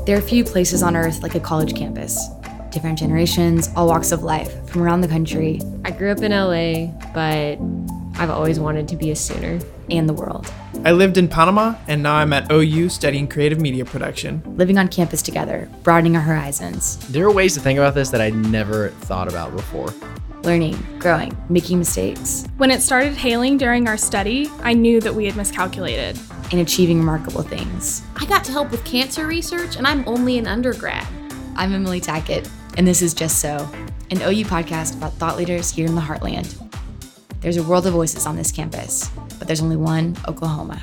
There are few places on earth like a college campus. Different generations, all walks of life, from around the country. I grew up in LA, but I've always wanted to be a Sooner. And the world. I lived in Panama, and now I'm at OU studying creative media production. Living on campus together, broadening our horizons. There are ways to think about this that I'd never thought about before. Learning, growing, making mistakes. When it started hailing during our study, I knew that we had miscalculated. And achieving remarkable things. I got to help with cancer research, and I'm only an undergrad. I'm Emily Tackett, and this is Just So, an OU podcast about thought leaders here in the heartland. There's a world of voices on this campus, but there's only one Oklahoma.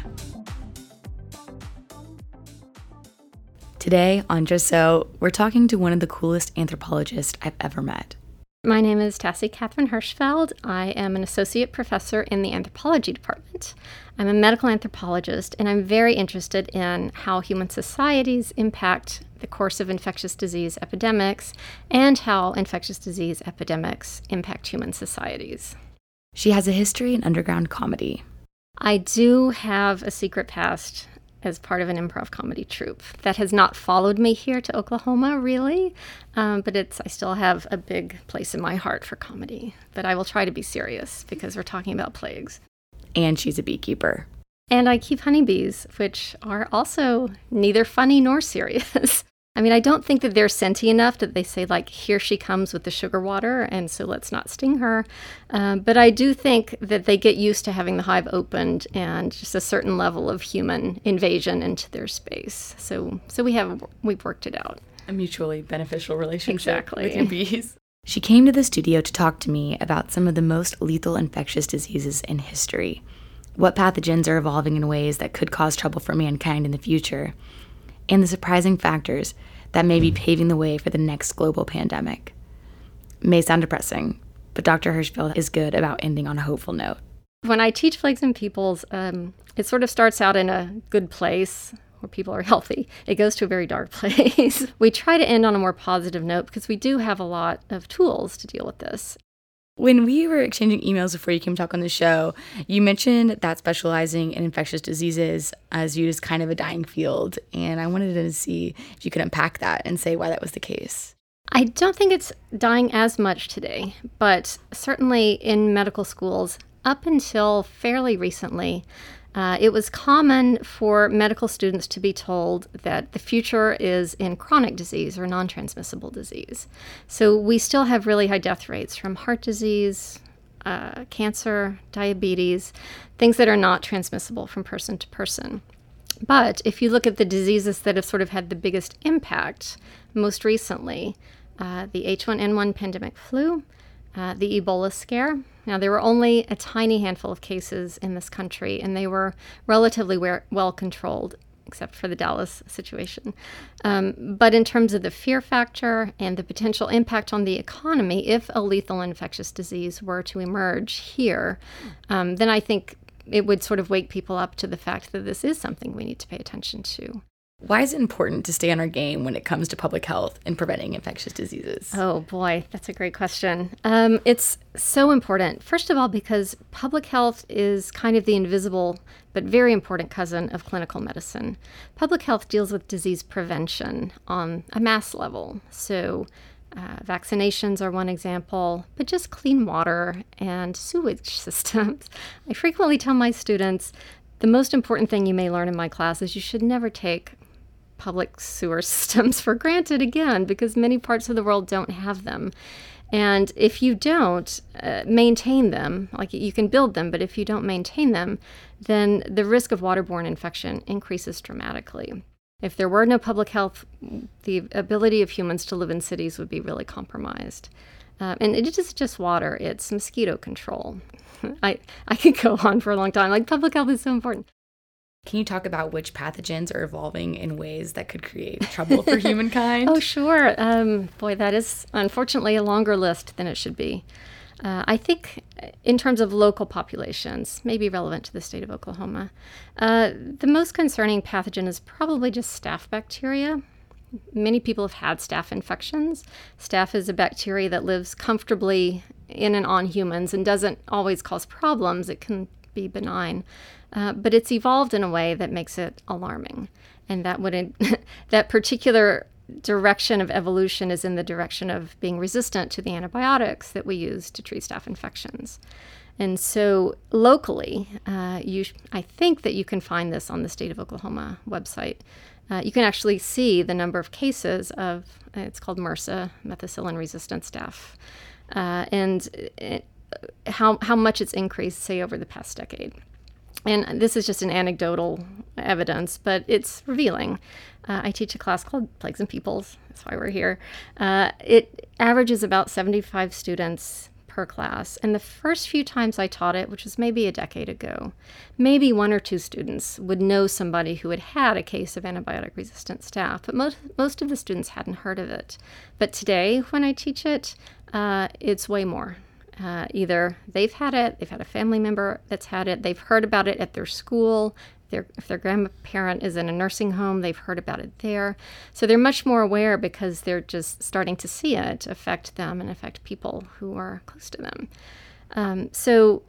Today on Just So, we're talking to one of the coolest anthropologists I've ever met. My name is Tassie Catherine Hirschfeld. I am an associate professor in the anthropology department. I'm a medical anthropologist, and I'm very interested in how human societies impact the course of infectious disease epidemics and how infectious disease epidemics impact human societies. She has a history in underground comedy. I do have a secret past as part of an improv comedy troupe that has not followed me here to Oklahoma, really, but I still have a big place in my heart for comedy. But I will try to be serious because we're talking about plagues. And she's a beekeeper. And I keep honeybees, which are also neither funny nor serious. I mean, I don't think that they're sentient enough that they say, like, here she comes with the sugar water, and so let's not sting her. But I do think that they get used to having the hive opened and just a certain level of human invasion into their space. So we've worked it out. A mutually beneficial relationship with your bees. She came to the studio to talk to me about some of the most lethal infectious diseases in history, what pathogens are evolving in ways that could cause trouble for mankind in the future, and the surprising factors that may be paving the way for the next global pandemic. May sound depressing, but Dr. Hirschfeld is good about ending on a hopeful note. When I teach Plagues and Peoples, it sort of starts out in a good place where people are healthy. It goes to a very dark place. We try to end on a more positive note because we do have a lot of tools to deal with this. When we were exchanging emails before you came talk on the show, you mentioned that specializing in infectious diseases as viewed as kind of a dying field, and I wanted to see if you could unpack that and say why that was the case. I don't think it's dying as much today, but certainly in medical schools, up until fairly recently, it was common for medical students to be told that the future is in chronic disease or non-transmissible disease. So we still have really high death rates from heart disease, cancer, diabetes, things that are not transmissible from person to person. But if you look at the diseases that have sort of had the biggest impact most recently, the H1N1 pandemic flu, the Ebola scare. Now, there were only a tiny handful of cases in this country, and they were relatively well controlled, except for the Dallas situation. But in terms of the fear factor and the potential impact on the economy, if a lethal infectious disease were to emerge here, then I think it would sort of wake people up to the fact that this is something we need to pay attention to. Why is it important to stay on our game when it comes to public health and preventing infectious diseases? Oh boy, that's a great question. It's so important. First of all, because public health is kind of the invisible but very important cousin of clinical medicine. Public health deals with disease prevention on a mass level. So vaccinations are one example, but just clean water and sewage systems. I frequently tell my students, the most important thing you may learn in my class is you should never take public sewer systems for granted again, because many parts of the world don't have them. And if you don't maintain them, like you can build them, but if you don't maintain them, then the risk of waterborne infection increases dramatically. If there were no public health, the ability of humans to live in cities would be really compromised. And it isn't just water, it's mosquito control. I could go on for a long time. Like, public health is so important. Can you talk about which pathogens are evolving in ways that could create trouble for humankind? Oh, sure. Boy, that is unfortunately a longer list than it should be. I think in terms of local populations, maybe relevant to the state of Oklahoma, the most concerning pathogen is probably just staph bacteria. Many people have had staph infections. Staph is a bacteria that lives comfortably in and on humans and doesn't always cause problems. It can be benign. but it's evolved in a way that makes it alarming. And that particular direction of evolution is in the direction of being resistant to the antibiotics that we use to treat staph infections. And so locally, I think that you can find this on the State of Oklahoma website. You can actually see the number of cases of, it's called MRSA, methicillin-resistant staph, and how much it's increased, say, over the past decade. And this is just an anecdotal evidence, but it's revealing. I teach a class called Plagues and Peoples. That's why we're here. It averages about 75 students per class. And the first few times I taught it, which was maybe a decade ago, maybe 1 or 2 students would know somebody who had a case of antibiotic-resistant staph. But most of the students hadn't heard of it. But today, when I teach it, it's way more. Either they've had it, they've had a family member that's had it, they've heard about it at their school, if their grandparent is in a nursing home, they've heard about it there. So they're much more aware because they're just starting to see it affect them and affect people who are close to them. So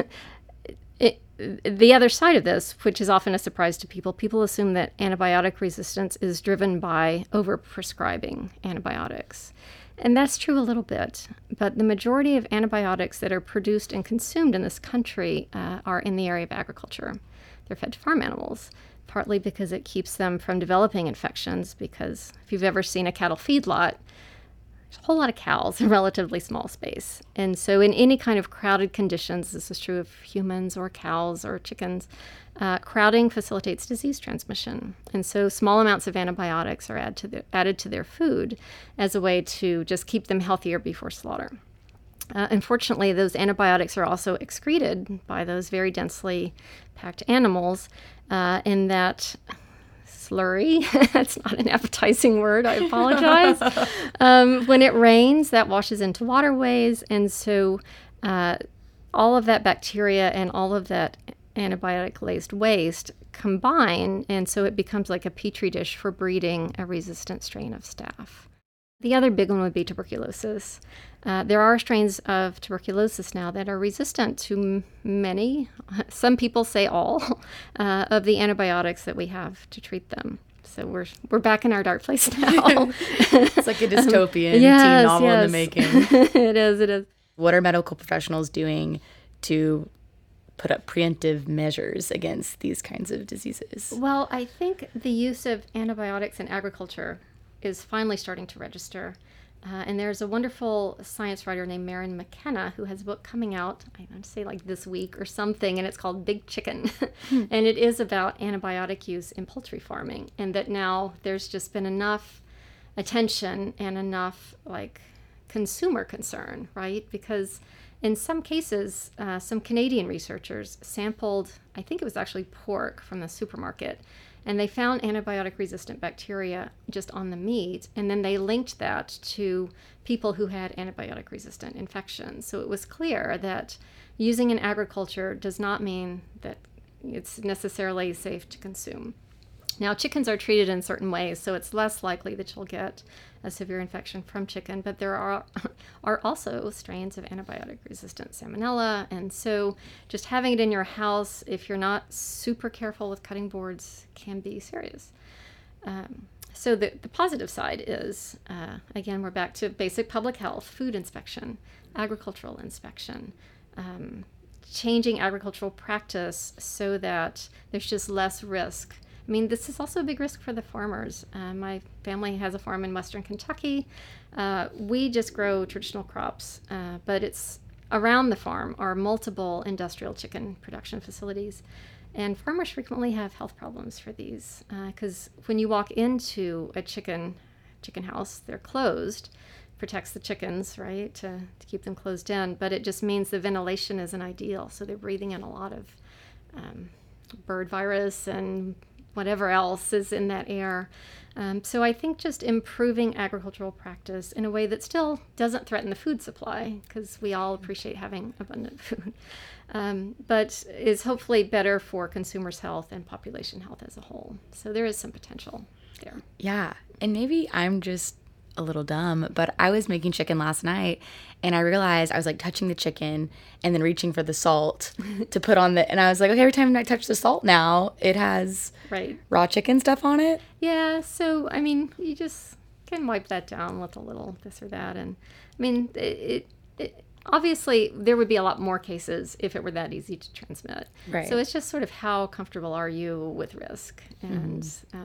the other side of this, which is often a surprise to people assume that antibiotic resistance is driven by overprescribing antibiotics. And that's true a little bit, but the majority of antibiotics that are produced and consumed in this country are in the area of agriculture. They're fed to farm animals, partly because it keeps them from developing infections, because if you've ever seen a cattle feedlot, there's a whole lot of cows in a relatively small space. And so in any kind of crowded conditions, this is true of humans or cows or chickens, crowding facilitates disease transmission. And so small amounts of antibiotics are added to their food as a way to just keep them healthier before slaughter. Unfortunately, those antibiotics are also excreted by those very densely packed animals in that slurry. That's not an appetizing word. I apologize. When it rains, that washes into waterways. And so all of that bacteria and all of that antibiotic-laced waste combine, and so it becomes like a petri dish for breeding a resistant strain of staph. The other big one would be tuberculosis. There are strains of tuberculosis now that are resistant to many, some people say all, of the antibiotics that we have to treat them. So we're back in our dark place now. It's like a dystopian teen novel in the making. It is. What are medical professionals doing to put up preemptive measures against these kinds of diseases? Well, I think the use of antibiotics in agriculture is finally starting to register. And there's a wonderful science writer named Maren McKenna who has a book coming out, I want to say like this week or something, and it's called Big Chicken. And it is about antibiotic use in poultry farming, and that now there's just been enough attention and enough like consumer concern, right? Because in some cases, some Canadian researchers sampled, I think it was actually pork from the supermarket, and they found antibiotic-resistant bacteria just on the meat, and then they linked that to people who had antibiotic-resistant infections. So it was clear that using in agriculture does not mean that it's necessarily safe to consume. Now, chickens are treated in certain ways, so it's less likely that you'll get a severe infection from chicken, but there are also strains of antibiotic-resistant salmonella, and so just having it in your house, if you're not super careful with cutting boards, can be serious. So the positive side is, again, we're back to basic public health, food inspection, agricultural inspection, changing agricultural practice so that there's just less risk. I mean, this is also a big risk for the farmers. My family has a farm in western Kentucky. We just grow traditional crops, but it's around the farm are multiple industrial chicken production facilities. And farmers frequently have health problems for these because when you walk into a chicken house, they're closed. Protects the chickens, right, to keep them closed in. But it just means the ventilation isn't ideal. So they're breathing in a lot of bird virus and whatever else is in that air. So I think just improving agricultural practice in a way that still doesn't threaten the food supply, because we all appreciate having abundant food, but is hopefully better for consumers' health and population health as a whole. So there is some potential there. Yeah, and maybe I'm just a little dumb, but I was making chicken last night and I realized I was like touching the chicken and then reaching for the salt to put on and I was like, okay, every time I touch the salt now, it has raw chicken stuff on it. Yeah, so, I mean, you just can wipe that down with a little this or that. And, I mean, it obviously, there would be a lot more cases if it were that easy to transmit. Right. So it's just sort of how comfortable are you with risk? And,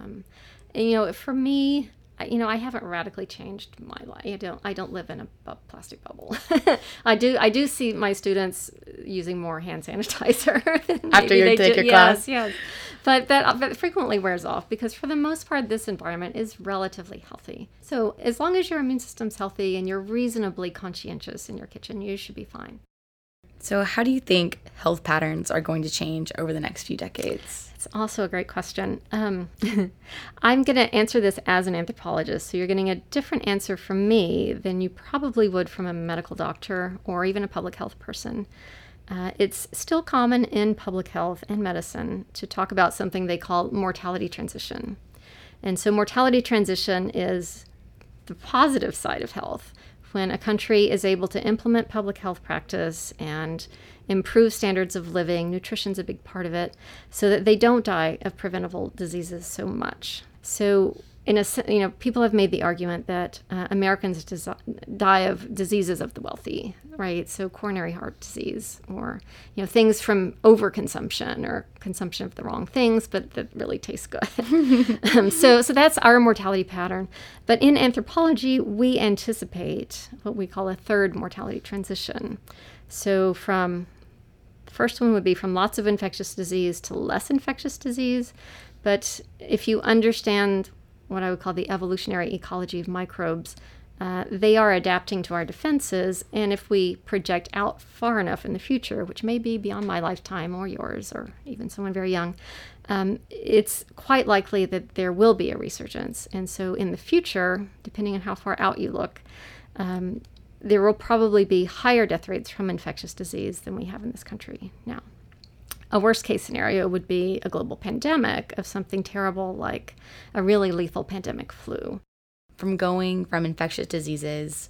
and for me, I haven't radically changed my life. I don't live in a plastic bubble. I do see my students using more hand sanitizer after you take your class. Yes. But that frequently wears off because for the most part, this environment is relatively healthy. So as long as your immune system's healthy and you're reasonably conscientious in your kitchen, you should be fine. So how do you think health patterns are going to change over the next few decades? It's also a great question. I'm going to answer this as an anthropologist, so you're getting a different answer from me than you probably would from a medical doctor or even a public health person. It's still common in public health and medicine to talk about something they call mortality transition. And so mortality transition is the positive side of health. When a country is able to implement public health practice and improve standards of living, nutrition's a big part of it, so that they don't die of preventable diseases so much. So, people have made the argument that Americans die of diseases of the wealthy, right? So coronary heart disease, or things from overconsumption or consumption of the wrong things, but that really taste good. So that's our mortality pattern. But in anthropology, we anticipate what we call a third mortality transition. So the first one would be from lots of infectious disease to less infectious disease. But if you understand what I would call the evolutionary ecology of microbes, they are adapting to our defenses. And if we project out far enough in the future, which may be beyond my lifetime or yours or even someone very young, it's quite likely that there will be a resurgence. And so in the future, depending on how far out you look, there will probably be higher death rates from infectious disease than we have in this country now. A worst case scenario would be a global pandemic of something terrible like a really lethal pandemic flu. From going from infectious diseases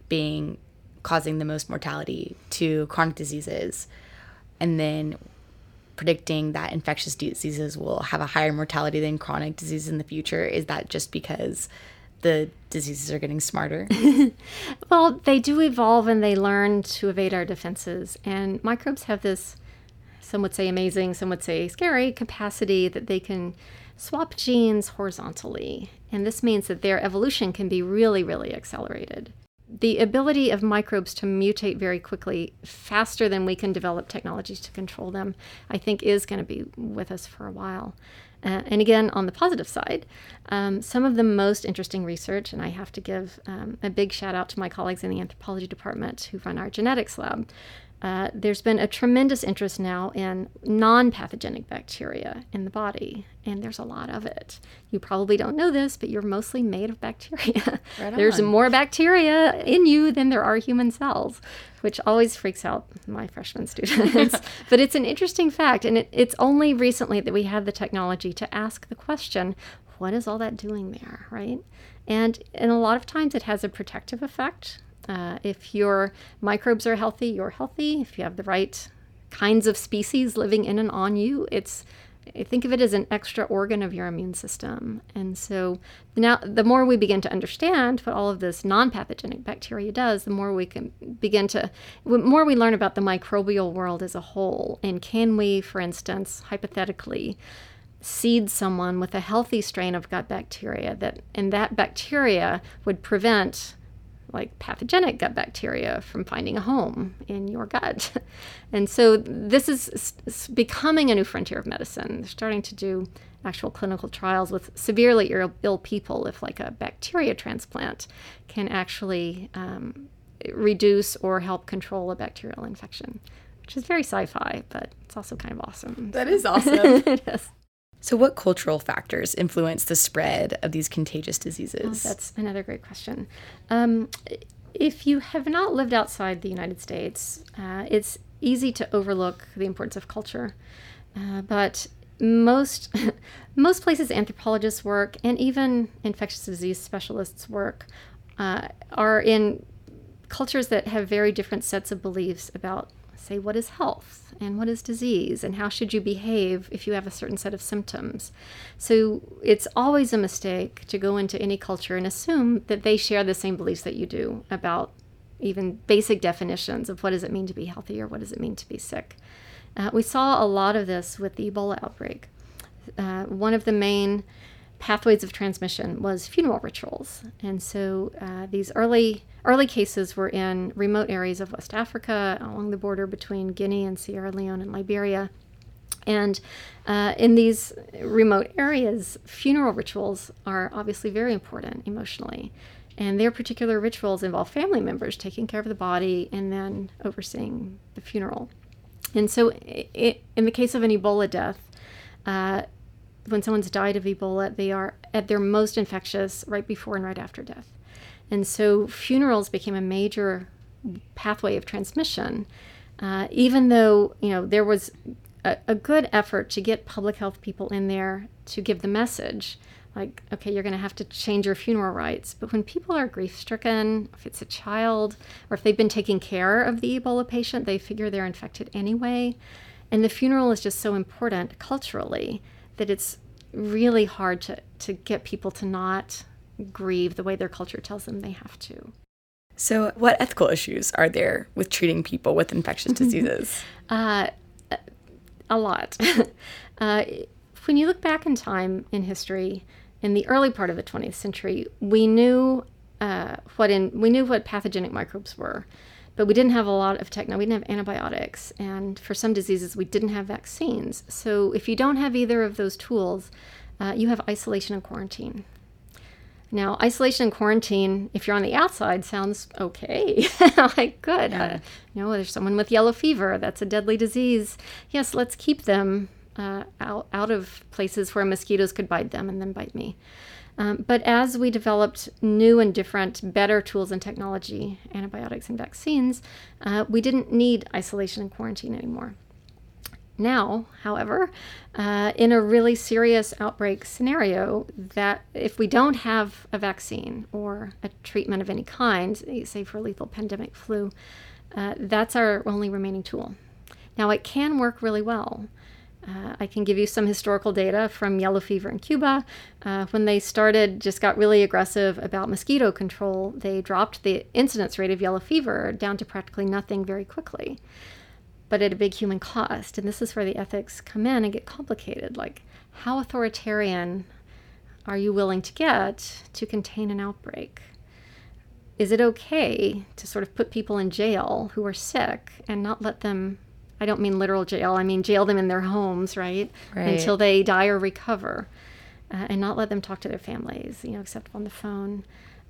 causing the most mortality to chronic diseases, and then predicting that infectious diseases will have a higher mortality than chronic diseases in the future, is that just because the diseases are getting smarter? Well, they do evolve and they learn to evade our defenses. And microbes have this, some would say amazing, some would say scary, capacity that they can swap genes horizontally. And this means that their evolution can be really, really accelerated. The ability of microbes to mutate very quickly, faster than we can develop technologies to control them, I think is going to be with us for a while. And again, on the positive side, some of the most interesting research, and I have to give a big shout out to my colleagues in the anthropology department who run our genetics lab. There's been a tremendous interest now in non-pathogenic bacteria in the body, and there's a lot of it. You probably don't know this, but you're mostly made of bacteria. Right There's on. more bacteria in you than there are human cells, which always freaks out my freshman students. But it's an interesting fact, and it's only recently that we have the technology to ask the question, what is all that doing there, right? And a lot of times it has a protective effect. If your microbes are healthy, you're healthy. If you have the right kinds of species living in and on you, think of it as an extra organ of your immune system. And so now the more we begin to understand what all of this non-pathogenic bacteria does, the more we can the more we learn about the microbial world as a whole. And can we, for instance, hypothetically, seed someone with a healthy strain of gut bacteria and that bacteria would prevent like pathogenic gut bacteria from finding a home in your gut. And so this is becoming a new frontier of medicine. They're starting to do actual clinical trials with severely ill people if like a bacteria transplant can actually reduce or help control a bacterial infection, which is very sci-fi, but it's also kind of awesome. That is awesome. It is. So what cultural factors influence the spread of these contagious diseases? Oh, that's another great question. If you have not lived outside the United States, it's easy to overlook the importance of culture. But most places anthropologists work and even infectious disease specialists work are in cultures that have very different sets of beliefs about, say, what is health and what is disease and how should you behave if you have a certain set of symptoms. So it's always a mistake to go into any culture and assume that they share the same beliefs that you do about even basic definitions of what does it mean to be healthy or what does it mean to be sick. We saw a lot of this with the Ebola outbreak. One of the main pathways of transmission was funeral rituals. And so these early cases were in remote areas of West Africa, along the border between Guinea and Sierra Leone and Liberia. And in these remote areas, funeral rituals are obviously very important emotionally. And their particular rituals involve family members taking care of the body and then overseeing the funeral. And so in the case of an Ebola death, when someone's died of Ebola, they are at their most infectious right before and right after death. And so funerals became a major pathway of transmission, even though, there was a good effort to get public health people in there to give the message, like, okay, you're going to have to change your funeral rites. But when people are grief-stricken, if it's a child, or if they've been taking care of the Ebola patient, they figure they're infected anyway. And the funeral is just so important culturally that it's really hard to get people to not grieve the way their culture tells them they have to. So what ethical issues are there with treating people with infectious diseases? A lot. When you look back in time in history, in the early part of the 20th century, we knew what pathogenic microbes were, but we didn't have a lot of we didn't have antibiotics, and for some diseases we didn't have vaccines. So if you don't have either of those tools, you have isolation and quarantine. Now, isolation and quarantine, if you're on the outside, sounds okay. Like, good. Yeah. There's someone with yellow fever. That's a deadly disease. Yes, let's keep them out of places where mosquitoes could bite them and then bite me. But as we developed new and different, better tools and technology, antibiotics and vaccines, we didn't need isolation and quarantine anymore. Now, however, in a really serious outbreak scenario, that if we don't have a vaccine or a treatment of any kind, say for lethal pandemic flu, that's our only remaining tool. Now, it can work really well. I can give you some historical data from yellow fever in Cuba. When they just got really aggressive about mosquito control, they dropped the incidence rate of yellow fever down to practically nothing very quickly, but at a big human cost. And this is where the ethics come in and get complicated. Like, how authoritarian are you willing to get to contain an outbreak? Is it okay to sort of put people in jail who are sick and not let them, I don't mean literal jail, I mean jail them in their homes, right? Until they die or recover, and not let them talk to their families, except on the phone.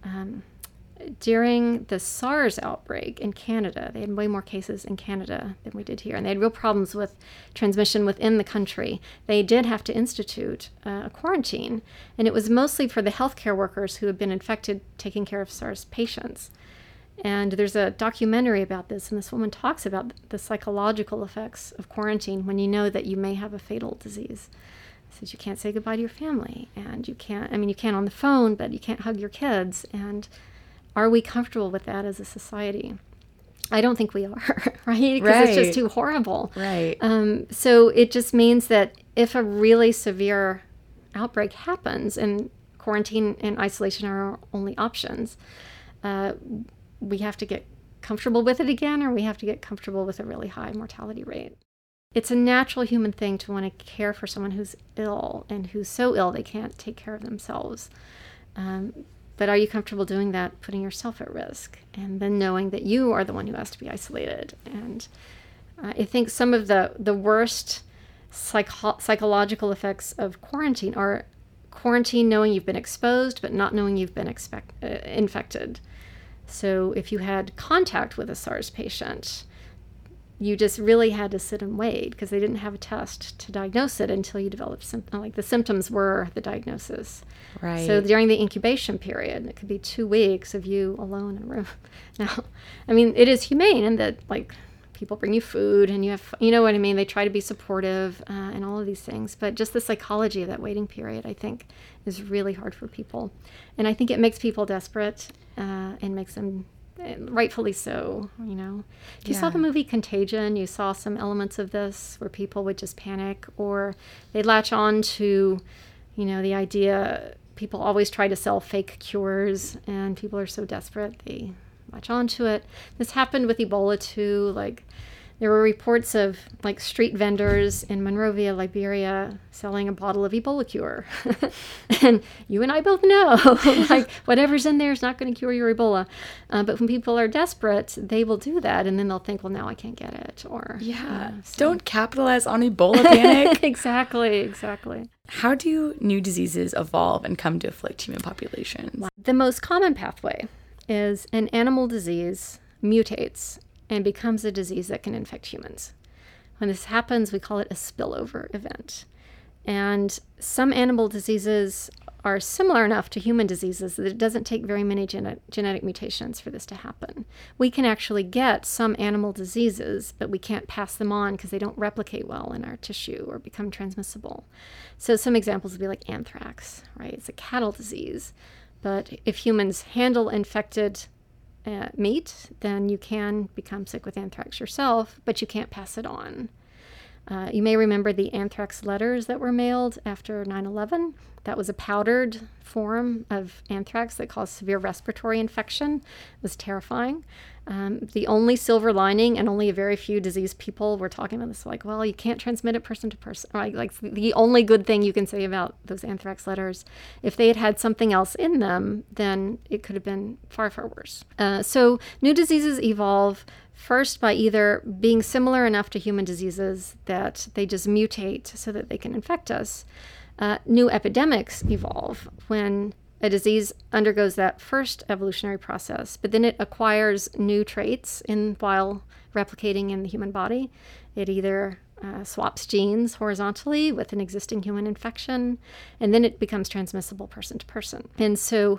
During the SARS outbreak in Canada, they had way more cases in Canada than we did here, and they had real problems with transmission within the country. They did have to institute a quarantine, and it was mostly for the healthcare workers who had been infected taking care of SARS patients. And there's a documentary about this, and this woman talks about the psychological effects of quarantine when you know that you may have a fatal disease. Says you can't say goodbye to your family, and you can on the phone, but you can't hug your kids. And are we comfortable with that as a society? I don't think we are, right? Because it's just too horrible. Right. So it just means that if a really severe outbreak happens and quarantine and isolation are our only options, we have to get comfortable with it again, or we have to get comfortable with a really high mortality rate. It's a natural human thing to want to care for someone who's ill and who's so ill they can't take care of themselves. But are you comfortable doing that, putting yourself at risk, and then knowing that you are the one who has to be isolated? And I think some of the worst psychological effects of quarantine are quarantine knowing you've been exposed, but not knowing you've been infected. So if you had contact with a SARS patient, you just really had to sit and wait because they didn't have a test to diagnose it until you developed the symptoms were the diagnosis. Right. So during the incubation period, it could be 2 weeks of you alone in a room. Now, it is humane in that people bring you food and you know what I mean? They try to be supportive and all of these things. But just the psychology of that waiting period, I think, is really hard for people. And I think it makes people desperate and makes them, rightfully so, you know. If you saw the movie Contagion, you saw some elements of this where people would just panic, or they'd latch on to, you know, the idea. People always try to sell fake cures, and people are so desperate they latch on to it. This happened with Ebola too. Like, there were reports of like street vendors in Monrovia, Liberia, selling a bottle of Ebola cure. And you and I both know, like, whatever's in there is not going to cure your Ebola. But when people are desperate, they will do that, and then they'll think, well, now I can't get it. Or Don't capitalize on Ebola panic. Exactly. How do new diseases evolve and come to afflict human populations? The most common pathway is an animal disease mutates and becomes a disease that can infect humans. When this happens, we call it a spillover event. And some animal diseases are similar enough to human diseases that it doesn't take very many genetic mutations for this to happen. We can actually get some animal diseases, but we can't pass them on because they don't replicate well in our tissue or become transmissible. So some examples would be like anthrax, right? It's a cattle disease. But if humans handle infected meat, then you can become sick with anthrax yourself, but you can't pass it on. You may remember the anthrax letters that were mailed after 9/11. That was a powdered form of anthrax that caused severe respiratory infection. It was terrifying. The only silver lining, and only a very few diseased people were talking about this, like, well, you can't transmit it person to person. Like the only good thing you can say about those anthrax letters, if they had had something else in them, then it could have been far, far worse. So new diseases evolve first by either being similar enough to human diseases that they just mutate so that they can infect us. New epidemics evolve when a disease undergoes that first evolutionary process, but then it acquires new traits while replicating in the human body. It either swaps genes horizontally with an existing human infection, and then it becomes transmissible person to person. And so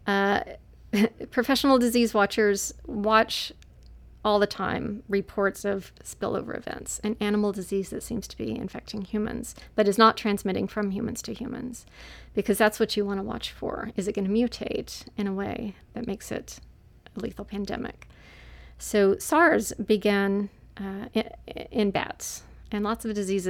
professional disease watchers watch all the time reports of spillover events, an animal disease that seems to be infecting humans, but is not transmitting from humans to humans, because that's what you want to watch for. Is it going to mutate in a way that makes it a lethal pandemic? So SARS began in bats, and lots of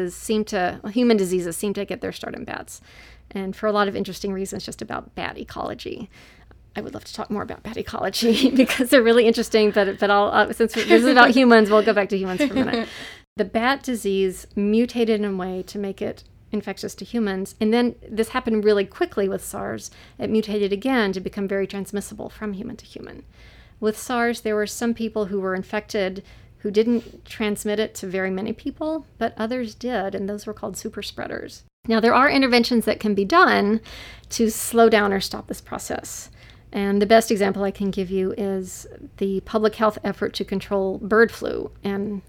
human diseases seem to get their start in bats, and for a lot of interesting reasons just about bat ecology. I would love to talk more about bat ecology because they're really interesting, but I'll since this is about humans, we'll go back to humans for a minute. The bat disease mutated in a way to make it infectious to humans, and then this happened really quickly with SARS. It mutated again to become very transmissible from human to human. With SARS, there were some people who were infected who didn't transmit it to very many people, but others did, and those were called super spreaders. Now, there are interventions that can be done to slow down or stop this process. And the best example I can give you is the public health effort to control bird flu in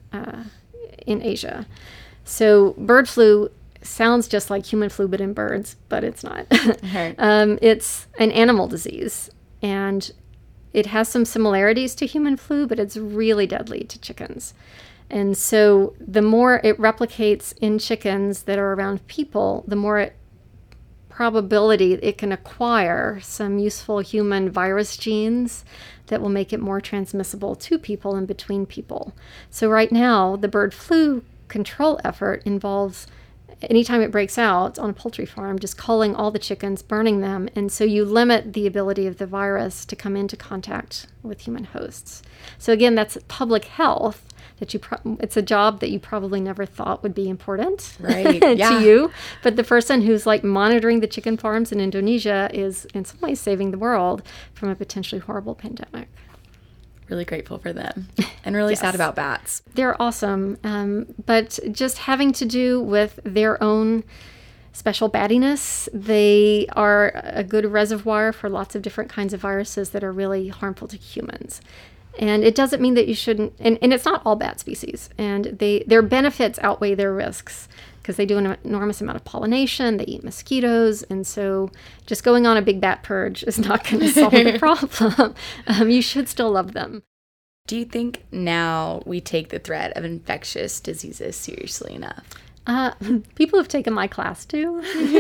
Asia. So bird flu sounds just like human flu, but in birds, but it's not. It's an animal disease, and it has some similarities to human flu, but it's really deadly to chickens. And so the more it replicates in chickens that are around people, the more probability it can acquire some useful human virus genes that will make it more transmissible to people and between people. So right now, the bird flu control effort involves, anytime it breaks out on a poultry farm, just culling all the chickens, burning them, and so you limit the ability of the virus to come into contact with human hosts. So again, that's public health. It's a job that you probably never thought would be important, right? to you. But the person who's like monitoring the chicken farms in Indonesia is in some ways saving the world from a potentially horrible pandemic. Really grateful for them, and really sad about bats. They're awesome, but just having to do with their own special battiness, they are a good reservoir for lots of different kinds of viruses that are really harmful to humans. And it doesn't mean that you shouldn't, and it's not all bat species, and their benefits outweigh their risks because they do an enormous amount of pollination, they eat mosquitoes, and so just going on a big bat purge is not going to solve the problem. You should still love them. Do you think now we take the threat of infectious diseases seriously enough? People have taken my class too.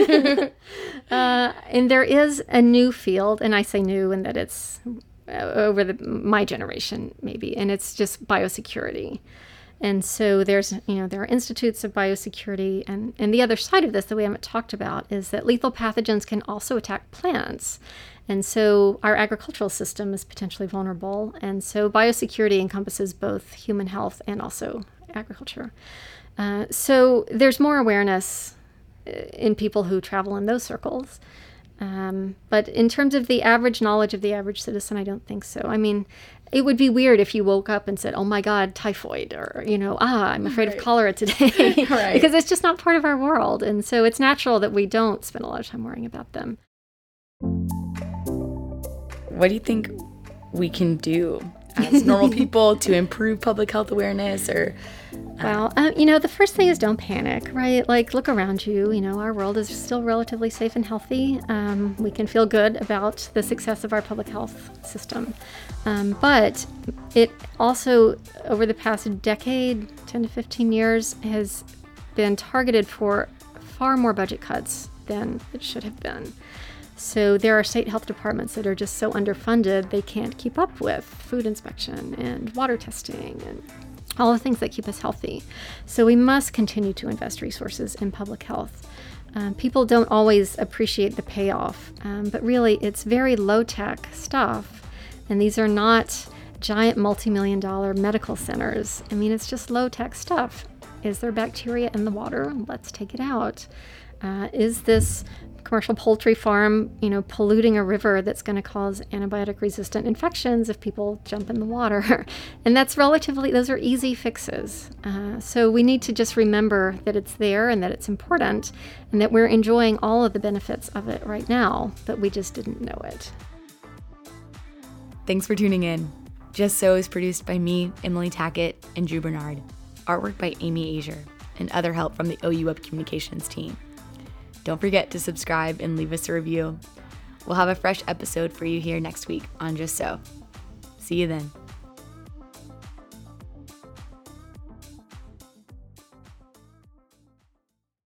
And there is a new field, and I say new in that it's over my generation maybe, and it's just biosecurity. And so there are institutes of biosecurity, and the other side of this that we haven't talked about is that lethal pathogens can also attack plants. And so our agricultural system is potentially vulnerable. And so biosecurity encompasses both human health and also agriculture. So there's more awareness in people who travel in those circles. But in terms of the average knowledge of the average citizen, I don't think so. I mean, it would be weird if you woke up and said, oh my God, typhoid, or, I'm afraid of cholera today, Right. Because it's just not part of our world. And so it's natural that we don't spend a lot of time worrying about them. What do you think we can do as normal people to improve public health awareness? Or Well, the first thing is don't panic, right? Like, look around you. Our world is still relatively safe and healthy. We can feel good about the success of our public health system. But it also, over the past decade, 10 to 15 years, has been targeted for far more budget cuts than it should have been. So there are state health departments that are just so underfunded they can't keep up with food inspection and water testing and all the things that keep us healthy. So we must continue to invest resources in public health. People don't always appreciate the payoff, but really it's very low-tech stuff. And these are not giant multi-million-dollar medical centers. I mean, it's just low-tech stuff. Is there bacteria in the water? Let's take it out. Is this commercial poultry farm, polluting a river that's going to cause antibiotic-resistant infections if people jump in the water? And those are easy fixes. So we need to just remember that it's there and that it's important and that we're enjoying all of the benefits of it right now, but we just didn't know it. Thanks for tuning in. Just So is produced by me, Emily Tackett, and Drew Bernard. Artwork by Amy Asier, and other help from the OU Web Communications team. Don't forget to subscribe and leave us a review. We'll have a fresh episode for you here next week on Just So. See you then.